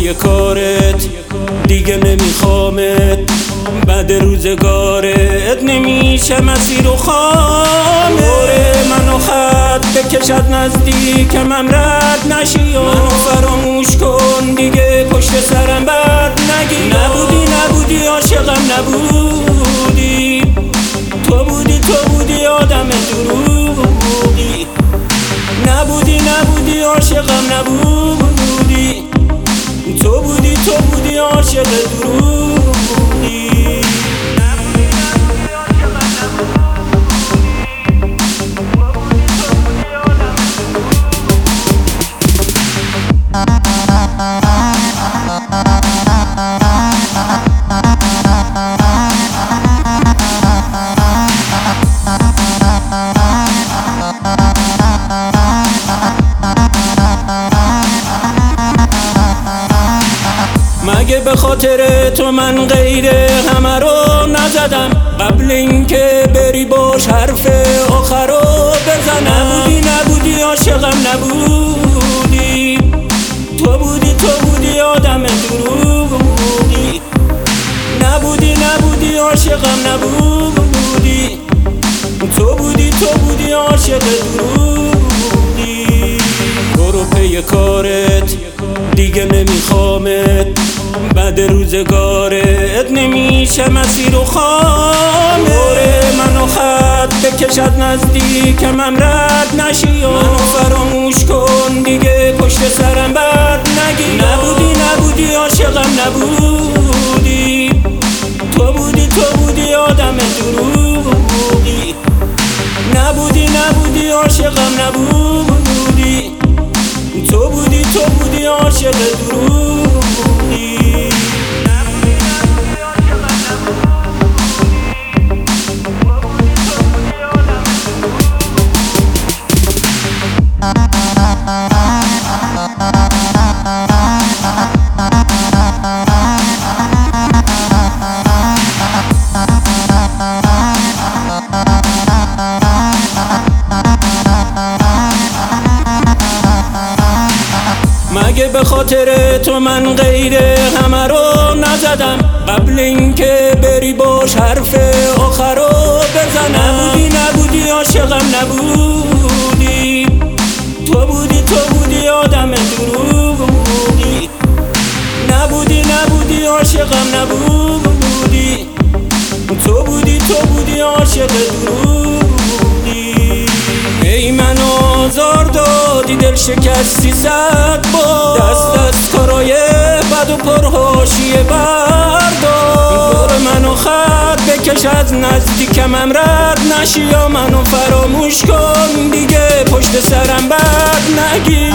پی کارت دیگه نمیخوامت، بعد روزگارت نمیشه مسیر و خامت. منو خط بکشد نزدیکم رد نشی و منو فراموش کن دیگه پشت سرم بد نگی. نبودی عاشقم نبودی، تو بودی آدم دروغی. نبودی عاشقم نبودی، تو بودی عاشق دروغی. مگه به خاطر تو من غیر همه رو نزدم، قبل اینکه بری باش حرف آخر رو بزنم. نبودی عاشقم نبودی، تو بودی آدم دروغی. نبودی عاشقم نبودی، تو بودی عاشق دروغی. برو پی کارت دیگه نمیخوامت، بعد روزگارت نمیشه مسیر و خامت. منو خط بکشد نزدیکم رد نشی و منو فراموش کن دیگه پشت سرم بد نگی. نبودی عاشقم نبودی، تو بودی آدم دروغی. نبودی عاشقم نبودی، تو بودی عاشق دروغی. مگه به خاطر تو من غیر همه رو نزدم، قبل اینکه بری باش حرف آخر رو بزنم. نبودی عاشقم نبودی، تو بودی آدم دروغی. نبودی عاشقم نبودی، تو بودی عاشق دروغی. ای منو آزار دادی دل شکستی صد بار، دست از کارای بد و پرهاشیه بردار. منو خط بکش از نزدیکم رد نشی یا منو فراموش کن دیگه پشت سرم بد نگی.